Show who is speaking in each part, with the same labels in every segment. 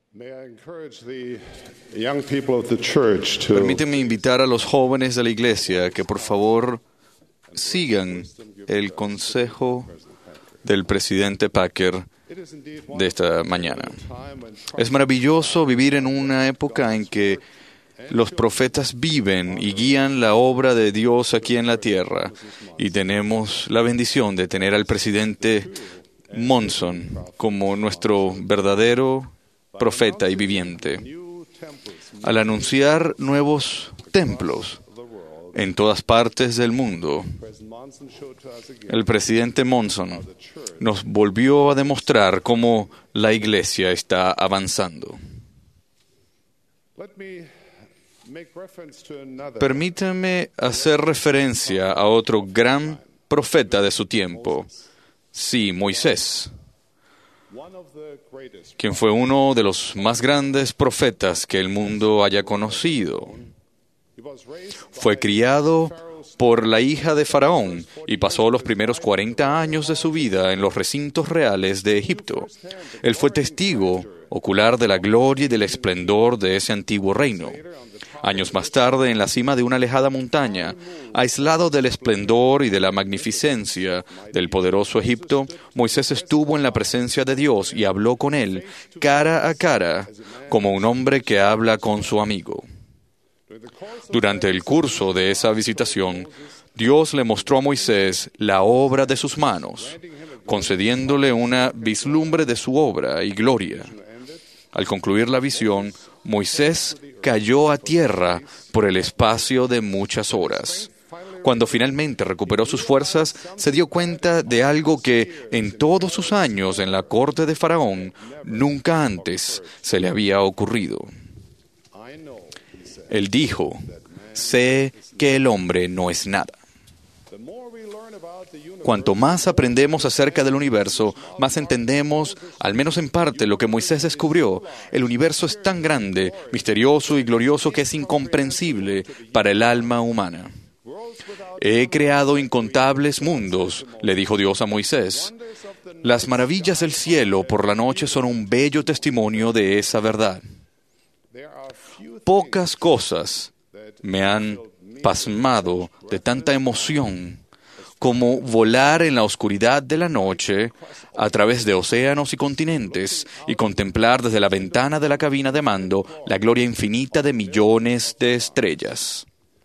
Speaker 1: Permíteme invitar a los jóvenes de la iglesia que por favor sigan el consejo del presidente Packer de esta mañana. Es maravilloso vivir en una época en que los profetas viven y guían la obra de Dios aquí en la tierra, y tenemos la bendición de tener al presidente Monson como nuestro verdadero profeta y viviente. Al anunciar nuevos templos en todas partes del mundo, el presidente Monson nos volvió a demostrar cómo la iglesia está avanzando. Permítame hacer referencia a otro gran profeta de su tiempo, sí, Moisés, quien fue uno de los más grandes profetas que el mundo haya conocido. Fue criado por la hija de Faraón y pasó los primeros 40 años de su vida en los recintos reales de Egipto. Él fue testigo ocular de la gloria y del esplendor de ese antiguo reino. Años más tarde, en la cima de una alejada montaña, aislado del esplendor y de la magnificencia del poderoso Egipto, Moisés estuvo en la presencia de Dios y habló con él cara a cara, como un hombre que habla con su amigo. Durante el curso de esa visitación, Dios le mostró a Moisés la obra de sus manos, concediéndole una vislumbre de su obra y gloria. Al concluir la visión, Moisés cayó a tierra por el espacio de muchas horas. Cuando finalmente recuperó sus fuerzas, se dio cuenta de algo que en todos sus años en la corte de Faraón nunca antes se le había ocurrido. Él dijo: sé que el hombre no es nada. Cuanto más aprendemos acerca del universo, más entendemos, al menos en parte, lo que Moisés descubrió. El universo es tan grande, misterioso y glorioso que es incomprensible para el alma humana. He creado incontables mundos, le dijo Dios a Moisés. Las maravillas del cielo por la noche son un bello testimonio de esa verdad. Pocas cosas me han pasmado de tanta emoción como volar en la oscuridad de la noche a través de océanos y continentes y contemplar desde la ventana de la cabina de mando la gloria infinita de millones de estrellas.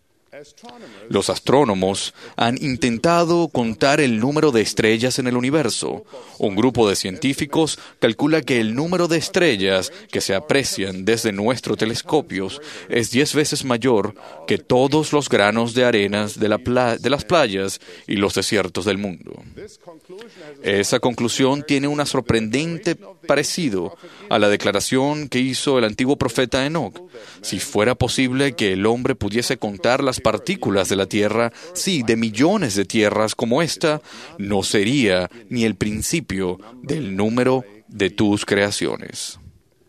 Speaker 1: Los astrónomos han intentado contar el número de estrellas en el universo. Un grupo de científicos calcula que el número de estrellas que se aprecian desde nuestros telescopios es 10 veces mayor que todos los granos de arena de las playas y los desiertos del mundo. Esa conclusión tiene un sorprendente parecido a la declaración que hizo el antiguo profeta Enoc. Si fuera posible que el hombre pudiese contar las partículas de la Tierra, sí, de millones de tierras como esta, no sería ni el principio del número de tus creaciones.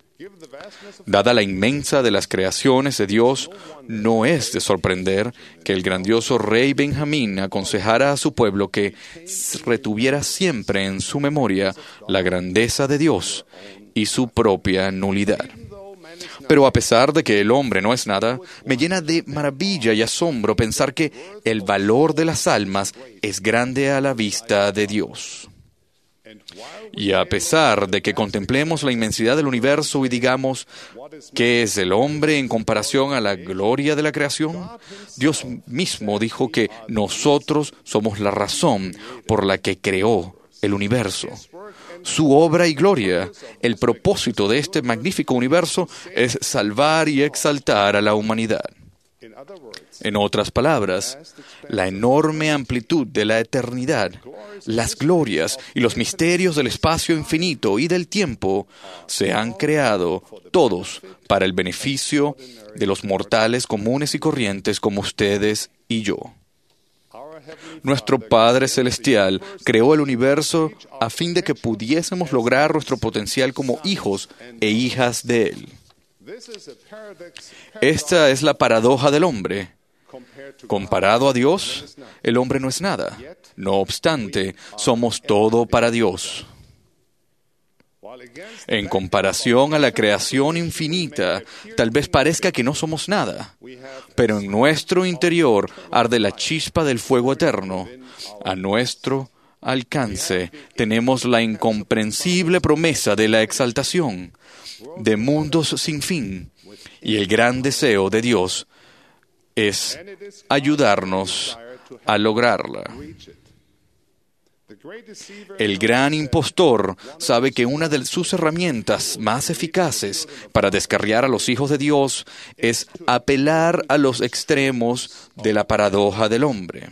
Speaker 1: Dada la inmensa de las creaciones de Dios, no es de sorprender que el grandioso rey Benjamín aconsejara a su pueblo que retuviera siempre en su memoria la grandeza de Dios y su propia nulidad. Pero a pesar de que el hombre no es nada, me llena de maravilla y asombro pensar que el valor de las almas es grande a la vista de Dios. Y a pesar de que contemplemos la inmensidad del universo y digamos, ¿qué es el hombre en comparación a la gloria de la creación? Dios mismo dijo que nosotros somos la razón por la que creó el universo. Su obra y gloria, el propósito de este magnífico universo es salvar y exaltar a la humanidad. En otras palabras, la enorme amplitud de la eternidad, las glorias y los misterios del espacio infinito y del tiempo se han creado todos para el beneficio de los mortales comunes y corrientes como ustedes y yo. Nuestro Padre Celestial creó el universo a fin de que pudiésemos lograr nuestro potencial como hijos e hijas de Él. Esta es la paradoja del hombre. Comparado a Dios, el hombre no es nada. No obstante, somos todo para Dios. En comparación a la creación infinita, tal vez parezca que no somos nada, pero en nuestro interior arde la chispa del fuego eterno. A nuestro alcance tenemos la incomprensible promesa de la exaltación, de mundos sin fin, y el gran deseo de Dios es ayudarnos a lograrla. El gran impostor sabe que una de sus herramientas más eficaces para descarriar a los hijos de Dios es apelar a los extremos de la paradoja del hombre.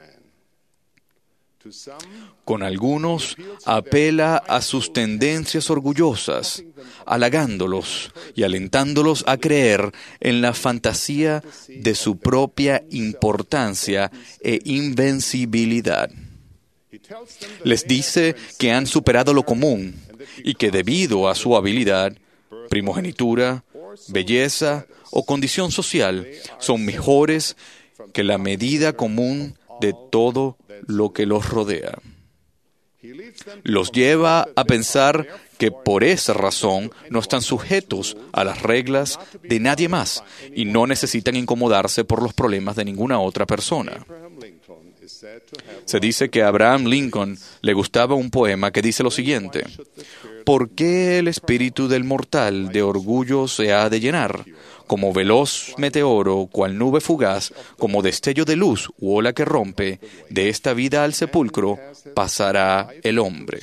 Speaker 1: Con algunos apela a sus tendencias orgullosas, halagándolos y alentándolos a creer en la fantasía de su propia importancia e invencibilidad. Les dice que han superado lo común y que debido a su habilidad, primogenitura, belleza o condición social, son mejores que la medida común de todo lo que los rodea. Los lleva a pensar que por esa razón no están sujetos a las reglas de nadie más y no necesitan incomodarse por los problemas de ninguna otra persona. Se dice que a Abraham Lincoln le gustaba un poema que dice lo siguiente: ¿por qué el espíritu del mortal de orgullo se ha de llenar? Como veloz meteoro, cual nube fugaz, como destello de luz u ola que rompe, de esta vida al sepulcro pasará el hombre.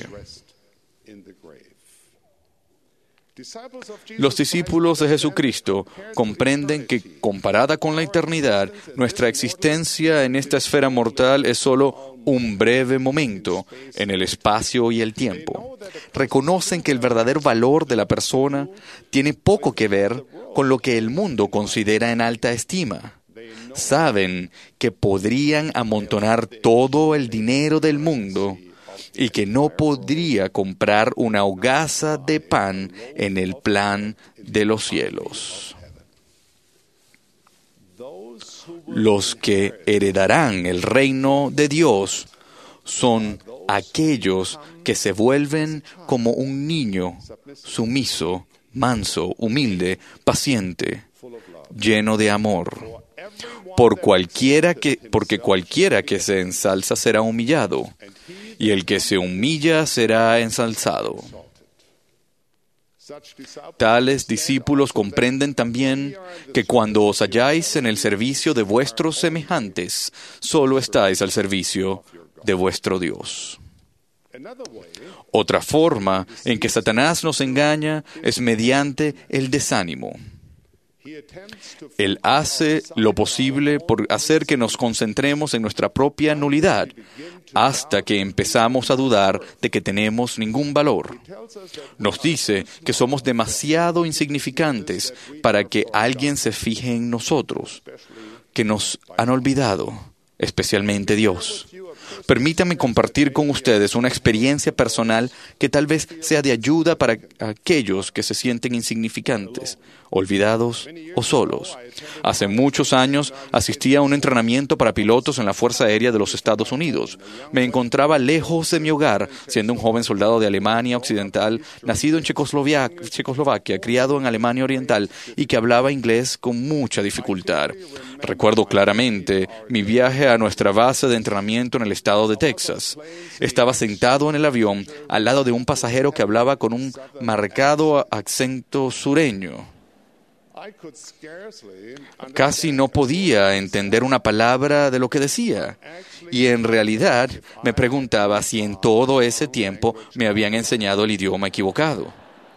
Speaker 1: Los discípulos de Jesucristo comprenden que, comparada con la eternidad, nuestra existencia en esta esfera mortal es solo un breve momento en el espacio y el tiempo. Reconocen que el verdadero valor de la persona tiene poco que ver con lo que el mundo considera en alta estima. Saben que podrían amontonar todo el dinero del mundo y que no podría comprar una hogaza de pan en el plan de los cielos. Los que heredarán el reino de Dios son aquellos que se vuelven como un niño, sumiso, manso, humilde, paciente, lleno de amor. Porque cualquiera que se ensalza será humillado, y el que se humilla será ensalzado. Tales discípulos comprenden también que cuando os halláis en el servicio de vuestros semejantes, solo estáis al servicio de vuestro Dios. Otra forma en que Satanás nos engaña es mediante el desánimo. Él hace lo posible por hacer que nos concentremos en nuestra propia nulidad, hasta que empezamos a dudar de que tenemos ningún valor. Nos dice que somos demasiado insignificantes para que alguien se fije en nosotros, que nos han olvidado, especialmente Dios. Permítanme compartir con ustedes una experiencia personal que tal vez sea de ayuda para aquellos que se sienten insignificantes, olvidados o solos. Hace muchos años asistí a un entrenamiento para pilotos en la Fuerza Aérea de los Estados Unidos. Me encontraba lejos de mi hogar, siendo un joven soldado de Alemania Occidental, nacido en Checoslovaquia, criado en Alemania Oriental y que hablaba inglés con mucha dificultad. Recuerdo claramente mi viaje a nuestra base de entrenamiento en el estado de Texas. Estaba sentado en el avión al lado de un pasajero que hablaba con un marcado acento sureño. Casi no podía entender una palabra de lo que decía, y en realidad me preguntaba si en todo ese tiempo me habían enseñado el idioma equivocado.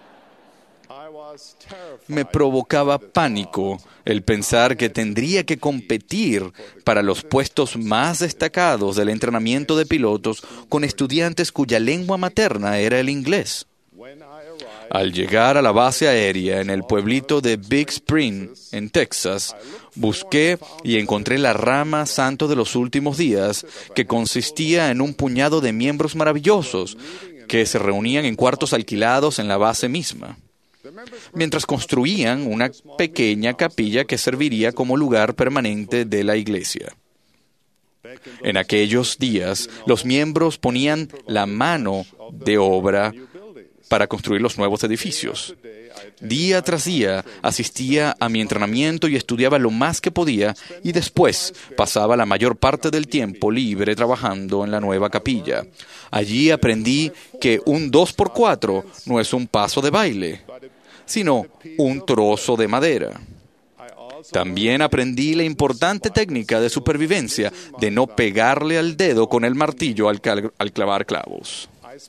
Speaker 1: Me provocaba pánico el pensar que tendría que competir para los puestos más destacados del entrenamiento de pilotos con estudiantes cuya lengua materna era el inglés. Al llegar a la base aérea en el pueblito de Big Spring, en Texas, busqué y encontré la rama Santo de los Últimos Días, que consistía en un puñado de miembros maravillosos que se reunían en cuartos alquilados en la base misma, mientras construían una pequeña capilla que serviría como lugar permanente de la iglesia. En aquellos días, los miembros ponían la mano de obra para construir los nuevos edificios. Día tras día asistía a mi entrenamiento y estudiaba lo más que podía, y después pasaba la mayor parte del tiempo libre trabajando en la nueva capilla. Allí aprendí que un 2x4 no es un paso de baile, sino un trozo de madera. También aprendí la importante técnica de supervivencia de no pegarle al dedo con el martillo al clavar clavos.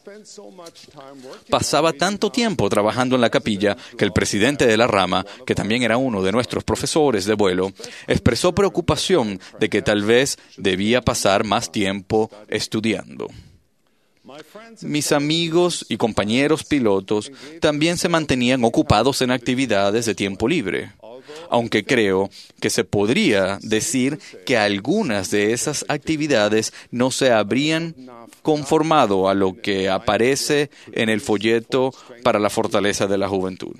Speaker 1: Pasaba tanto tiempo trabajando en la capilla que el presidente de la rama, que también era uno de nuestros profesores de vuelo, expresó preocupación de que tal vez debía pasar más tiempo estudiando. Mis amigos y compañeros pilotos también se mantenían ocupados en actividades de tiempo libre, aunque creo que se podría decir que algunas de esas actividades no se habrían conformado a lo que aparece en el folleto para la fortaleza de la juventud.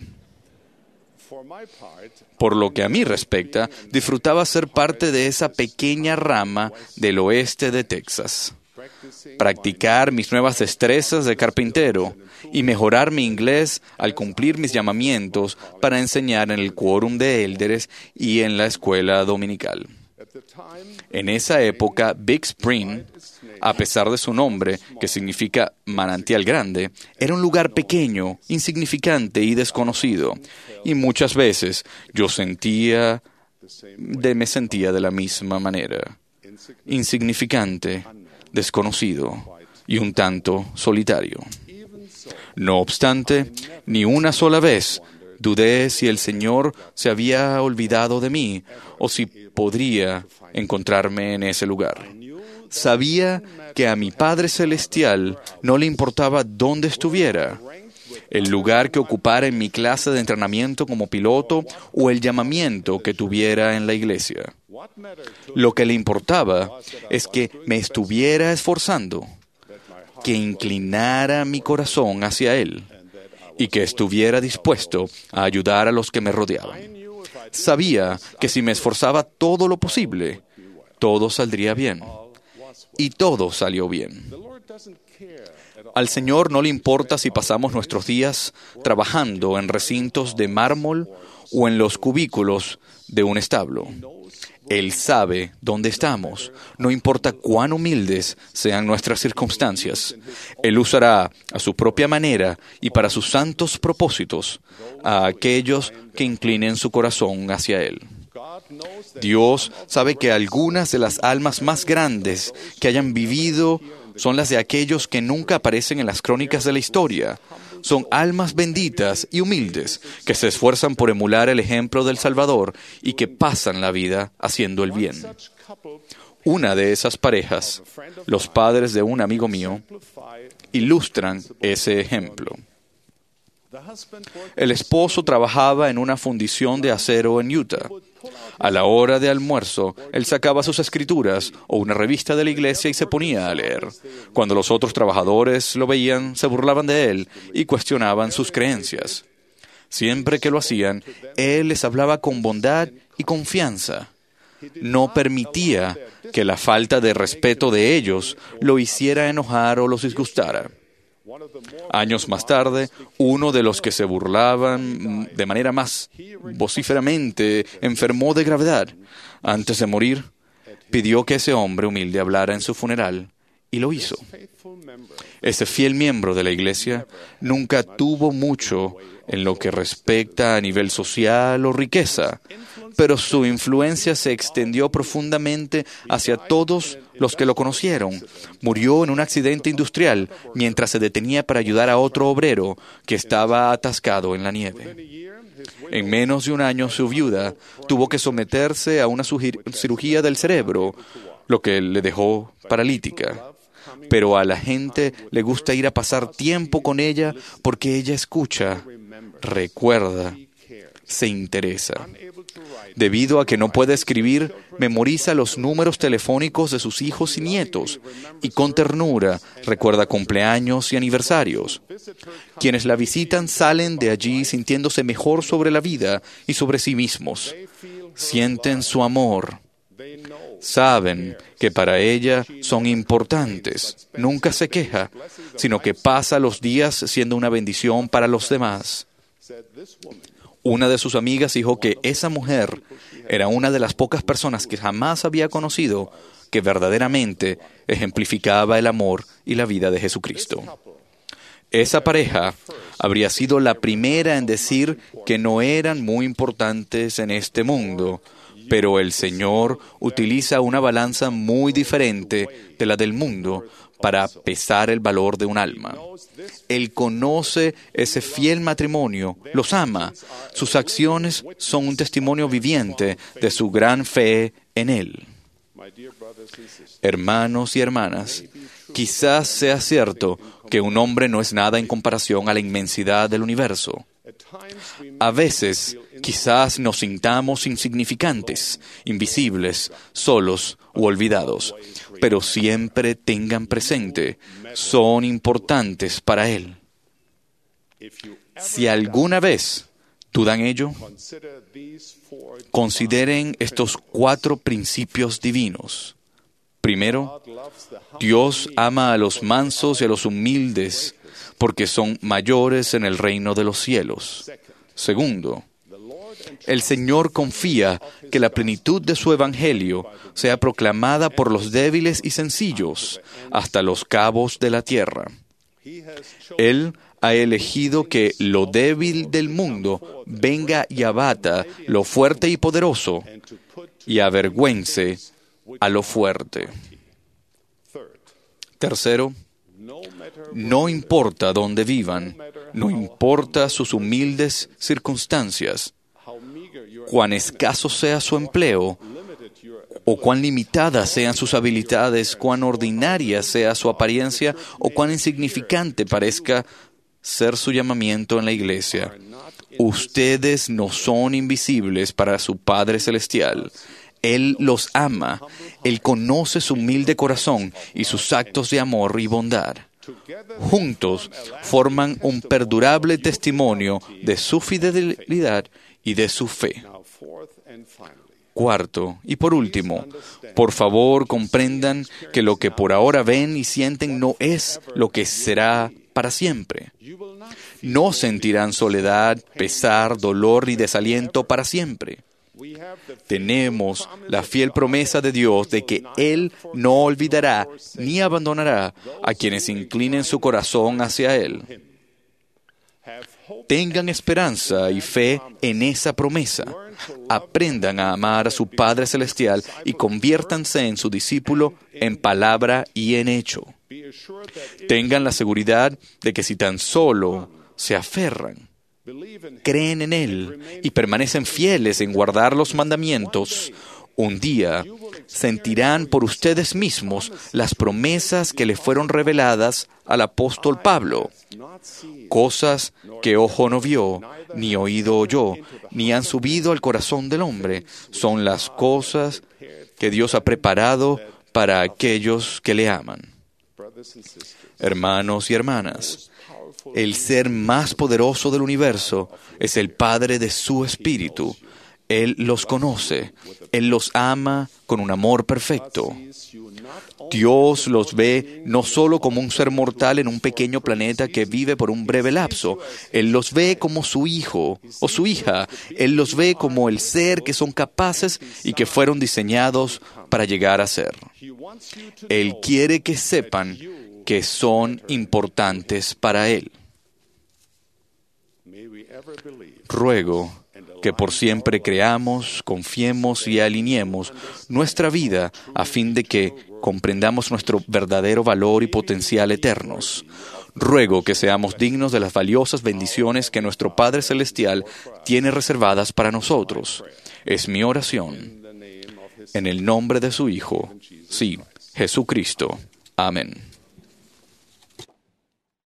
Speaker 1: Por lo que a mí respecta, disfrutaba ser parte de esa pequeña rama del oeste de Texas, practicar mis nuevas destrezas de carpintero y mejorar mi inglés al cumplir mis llamamientos para enseñar en el quórum de élderes y en la escuela dominical. En esa época, Big Spring, a pesar de su nombre, que significa manantial grande, era un lugar pequeño, insignificante y desconocido. Y muchas veces me sentía de la misma manera, insignificante, desconocido y un tanto solitario. No obstante, ni una sola vez dudé si el Señor se había olvidado de mí o si podría encontrarme en ese lugar. Sabía que a mi Padre Celestial no le importaba dónde estuviera, el lugar que ocupara en mi clase de entrenamiento como piloto o el llamamiento que tuviera en la iglesia. Lo que le importaba es que me estuviera esforzando, que inclinara mi corazón hacia Él y que estuviera dispuesto a ayudar a los que me rodeaban. Sabía que si me esforzaba todo lo posible, todo saldría bien. Y todo salió bien. Al Señor no le importa si pasamos nuestros días trabajando en recintos de mármol o en los cubículos de un establo. Él sabe dónde estamos, no importa cuán humildes sean nuestras circunstancias. Él usará a su propia manera y para sus santos propósitos a aquellos que inclinen su corazón hacia Él. Dios sabe que algunas de las almas más grandes que hayan vivido son las de aquellos que nunca aparecen en las crónicas de la historia. Son almas benditas y humildes que se esfuerzan por emular el ejemplo del Salvador y que pasan la vida haciendo el bien. Una de esas parejas, los padres de un amigo mío, ilustran ese ejemplo. El esposo trabajaba en una fundición de acero en Utah. A la hora de almuerzo, él sacaba sus escrituras o una revista de la iglesia y se ponía a leer. Cuando los otros trabajadores lo veían, se burlaban de él y cuestionaban sus creencias. Siempre que lo hacían, él les hablaba con bondad y confianza. No permitía que la falta de respeto de ellos lo hiciera enojar o los disgustara. Años más tarde, uno de los que se burlaban de manera más vocíferamente enfermó de gravedad. Antes de morir, pidió que ese hombre humilde hablara en su funeral y lo hizo. Ese fiel miembro de la iglesia nunca tuvo mucho en lo que respecta a nivel social o riqueza, pero su influencia se extendió profundamente hacia todos los que lo conocieron. Murió en un accidente industrial mientras se detenía para ayudar a otro obrero que estaba atascado en la nieve. En menos de un año, su viuda tuvo que someterse a una cirugía del cerebro, lo que le dejó paralítica. Pero a la gente le gusta ir a pasar tiempo con ella porque ella escucha, recuerda, se interesa. Debido a que no puede escribir, memoriza los números telefónicos de sus hijos y nietos y con ternura recuerda cumpleaños y aniversarios. Quienes la visitan salen de allí sintiéndose mejor sobre la vida y sobre sí mismos. Sienten su amor. Saben que para ella son importantes. Nunca se queja, sino que pasa los días siendo una bendición para los demás. Una de sus amigas dijo que esa mujer era una de las pocas personas que jamás había conocido que verdaderamente ejemplificaba el amor y la vida de Jesucristo. Esa pareja habría sido la primera en decir que no eran muy importantes en este mundo, pero el Señor utiliza una balanza muy diferente de la del mundo para pesar el valor de un alma. Él conoce ese fiel matrimonio, los ama. Sus acciones son un testimonio viviente de su gran fe en Él. Hermanos y hermanas, quizás sea cierto que un hombre no es nada en comparación a la inmensidad del universo. A veces, quizás nos sintamos insignificantes, invisibles, solos u olvidados, pero siempre tengan presente, son importantes para Él. Si alguna vez dudan ello, consideren estos 4 principios divinos. Primero, Dios ama a los mansos y a los humildes, porque son mayores en el reino de los cielos. Segundo, el Señor confía que la plenitud de su evangelio sea proclamada por los débiles y sencillos hasta los cabos de la tierra. Él ha elegido que lo débil del mundo venga y abata lo fuerte y poderoso y avergüence a lo fuerte. Tercero, no importa dónde vivan, no importa sus humildes circunstancias, cuán escaso sea su empleo, o cuán limitadas sean sus habilidades, cuán ordinaria sea su apariencia, o cuán insignificante parezca ser su llamamiento en la iglesia. Ustedes no son invisibles para su Padre Celestial. Él los ama. Él conoce su humilde corazón y sus actos de amor y bondad. Juntos forman un perdurable testimonio de su fidelidad y de su fe. Cuarto, y por último, por favor comprendan que lo que por ahora ven y sienten no es lo que será para siempre. No sentirán soledad, pesar, dolor y desaliento para siempre. Tenemos la fiel promesa de Dios de que Él no olvidará ni abandonará a quienes inclinen su corazón hacia Él. Tengan esperanza y fe en esa promesa. Aprendan a amar a su Padre Celestial y conviértanse en su discípulo en palabra y en hecho. Tengan la seguridad de que si tan solo se aferran, creen en Él y permanecen fieles en guardar los mandamientos, un día sentirán por ustedes mismos las promesas que le fueron reveladas al apóstol Pablo. Cosas que ojo no vio, ni oído oyó, ni han subido al corazón del hombre, son las cosas que Dios ha preparado para aquellos que le aman. Hermanos y hermanas, el ser más poderoso del universo es el Padre de su Espíritu. Él los conoce, Él los ama con un amor perfecto. Dios los ve no solo como un ser mortal en un pequeño planeta que vive por un breve lapso. Él los ve como su hijo o su hija. Él los ve como el ser que son capaces y que fueron diseñados para llegar a ser. Él quiere que sepan que son importantes para Él. Ruego que por siempre creamos, confiemos y alineemos nuestra vida a fin de que comprendamos nuestro verdadero valor y potencial eternos. Ruego que seamos dignos de las valiosas bendiciones que nuestro Padre Celestial tiene reservadas para nosotros. Es mi oración. En el nombre de su Hijo, sí, Jesucristo. Amén.